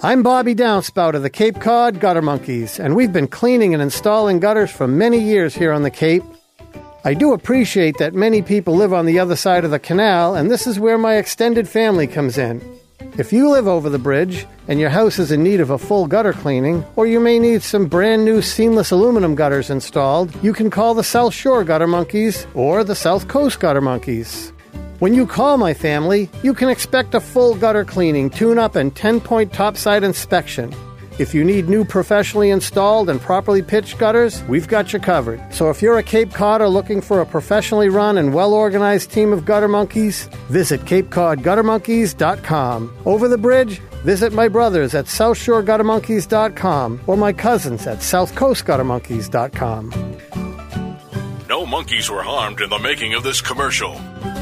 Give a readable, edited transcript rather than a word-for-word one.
I'm Bobby Downspout of the Cape Cod Gutter Monkeys, and we've been cleaning and installing gutters for many years here on the Cape. I do appreciate that many people live on the other side of the canal, and this is where my extended family comes in. If you live over the bridge and your house is in need of a full gutter cleaning, or you may need some brand new seamless aluminum gutters installed, you can call the South Shore Gutter Monkeys or the South Coast Gutter Monkeys. When you call my family, you can expect a full gutter cleaning, tune-up, and 10-point topside inspection. If you need new professionally installed and properly pitched gutters, we've got you covered. So if you're a Cape Codder looking for a professionally run and well-organized team of gutter monkeys, visit CapeCodGutterMonkeys.com. Over the bridge, visit my brothers at SouthShoreGutterMonkeys.com or my cousins at SouthCoastGutterMonkeys.com. No monkeys were harmed in the making of this commercial.